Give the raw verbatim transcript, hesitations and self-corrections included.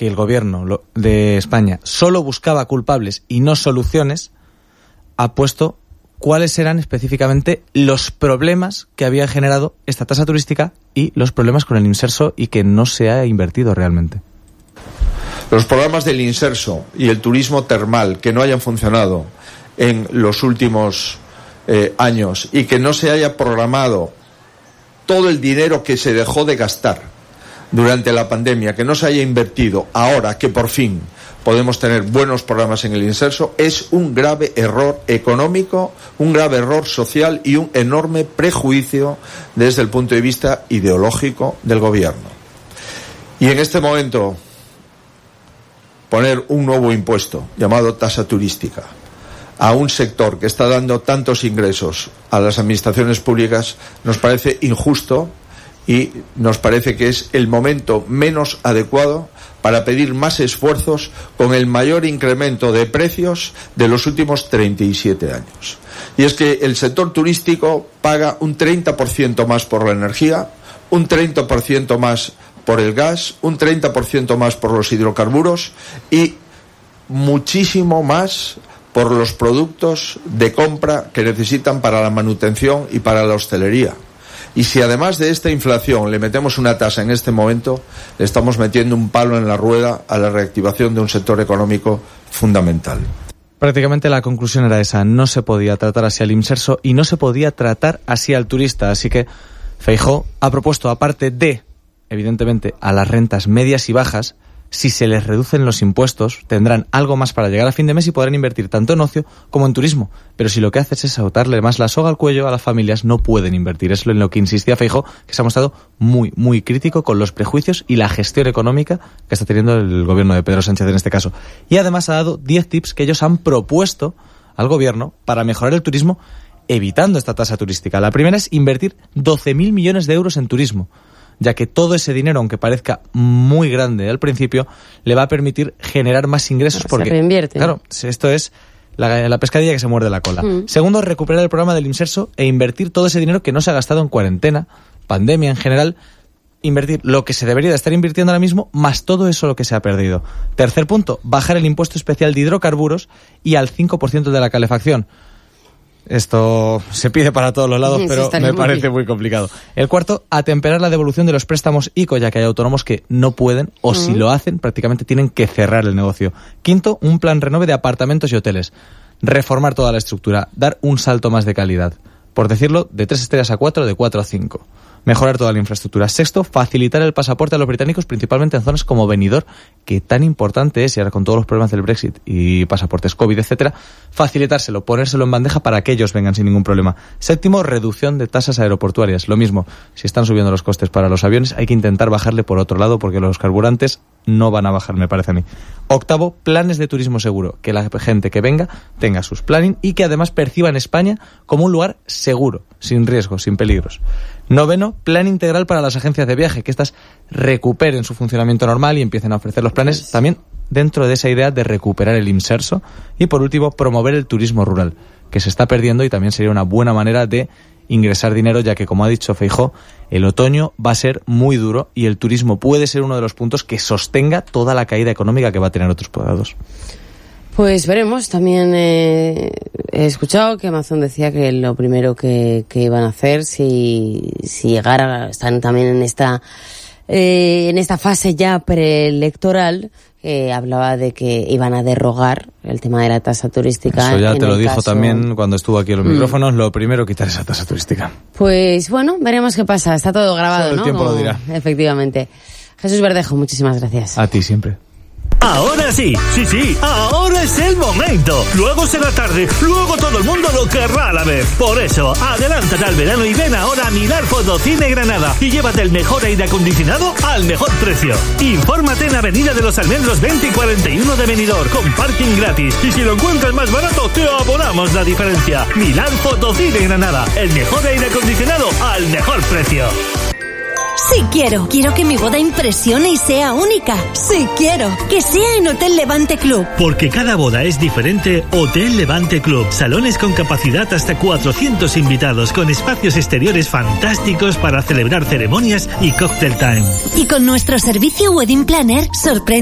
que el gobierno de España solo buscaba culpables y no soluciones, ha puesto cuáles eran específicamente los problemas que había generado esta tasa turística y los problemas con el inserso y que no se ha invertido realmente. Los programas del inserso y el turismo termal que no hayan funcionado en los últimos eh, años y que no se haya programado todo el dinero que se dejó de gastar durante la pandemia, que no se haya invertido ahora que por fin podemos tener buenos programas en el inserso, es un grave error económico, un grave error social y un enorme prejuicio desde el punto de vista ideológico del gobierno. Y en este momento, poner un nuevo impuesto llamado tasa turística a un sector que está dando tantos ingresos a las administraciones públicas nos parece injusto y nos parece que es el momento menos adecuado para pedir más esfuerzos con el mayor incremento de precios de los últimos treinta y siete años. Y es que el sector turístico paga un treinta por ciento más por la energía, un treinta por ciento más por el gas, un treinta por ciento más por los hidrocarburos y muchísimo más por los productos de compra que necesitan para la manutención y para la hostelería. Y si además de esta inflación le metemos una tasa en este momento, le estamos metiendo un palo en la rueda a la reactivación de un sector económico fundamental. Prácticamente la conclusión era esa, no se podía tratar así al inserso y no se podía tratar así al turista, así que Feijóo ha propuesto, aparte de, evidentemente, a las rentas medias y bajas, si se les reducen los impuestos, tendrán algo más para llegar a fin de mes y podrán invertir tanto en ocio como en turismo. Pero si lo que haces es agotarle más la soga al cuello a las familias, no pueden invertir. Es en lo que insistía Feijóo, que se ha mostrado muy, muy crítico con los prejuicios y la gestión económica que está teniendo el gobierno de Pedro Sánchez en este caso. Y además ha dado diez tips que ellos han propuesto al gobierno para mejorar el turismo evitando esta tasa turística. La primera es invertir doce mil millones de euros en turismo, ya que todo ese dinero, aunque parezca muy grande al principio, le va a permitir generar más ingresos. Porque, se reinvierte. Claro, esto es la, la pescadilla que se muerde la cola. Mm. Segundo, recuperar el programa del inserso e invertir todo ese dinero que no se ha gastado en cuarentena, pandemia en general, invertir lo que se debería de estar invirtiendo ahora mismo, más todo eso lo que se ha perdido. Tercer punto, bajar el impuesto especial de hidrocarburos y al cinco por ciento de la calefacción. Esto se pide para todos los lados, pero sí, me parece muy complicado. El cuarto, atemperar la devolución de los préstamos ICO, ya que hay autónomos que no pueden, o uh-huh. si lo hacen, prácticamente tienen que cerrar el negocio. Quinto, un plan renove de apartamentos y hoteles. Reformar toda la estructura, dar un salto más de calidad. Por decirlo, de tres estrellas a cuatro, de cuatro a cinco. Mejorar toda la infraestructura. Sexto, facilitar el pasaporte a los británicos, principalmente en zonas como Benidorm, que tan importante es, y ahora con todos los problemas del Brexit y pasaportes COVID, etcétera, facilitárselo, ponérselo en bandeja para que ellos vengan sin ningún problema. Séptimo, reducción de tasas aeroportuarias. Lo mismo, si están subiendo los costes para los aviones, hay que intentar bajarle por otro lado, porque los carburantes no van a bajar, me parece a mí. Octavo, planes de turismo seguro. Que la gente que venga tenga sus planning y que además perciban España como un lugar seguro, sin riesgos, sin peligros. Noveno, plan integral para las agencias de viaje, que éstas recuperen su funcionamiento normal y empiecen a ofrecer los planes también dentro de esa idea de recuperar el inserso. Y por último, promover el turismo rural, que se está perdiendo y también sería una buena manera de ingresar dinero, ya que, como ha dicho Feijóo, el otoño va a ser muy duro y el turismo puede ser uno de los puntos que sostenga toda la caída económica que va a tener otros poblados. Pues veremos. También eh, he escuchado que Amazon decía que lo primero que, que iban a hacer si, si llegara, están también en esta eh, en esta fase ya preelectoral, eh, hablaba de que iban a derrogar el tema de la tasa turística. Eso ya en te lo dijo caso... también cuando estuvo aquí en los mm. micrófonos, lo primero quitar esa tasa turística. Pues bueno, veremos qué pasa, está todo grabado, Solo ¿no? El tiempo Como... lo dirá. Efectivamente. Jesús Verdejo, muchísimas gracias. A ti siempre. Ahora sí, sí, sí, ahora es el momento. Luego será tarde, luego todo el mundo lo querrá a la vez. Por eso, adelántate al verano y ven ahora a Milar Fotocine Granada y llévate el mejor aire acondicionado al mejor precio. Infórmate en Avenida de los Almendros veinte y cuarenta y uno de Benidorm, con parking gratis. Y si lo encuentras más barato, te abonamos la diferencia. Milar Fotocine Granada, el mejor aire acondicionado al mejor precio. Sí quiero. Quiero que mi boda impresione y sea única. Sí quiero. Que sea en Hotel Levante Club. Porque cada boda es diferente, Hotel Levante Club. Salones con capacidad hasta cuatrocientos invitados, con espacios exteriores fantásticos para celebrar ceremonias y cocktail time. Y con nuestro servicio Wedding Planner, sorprende.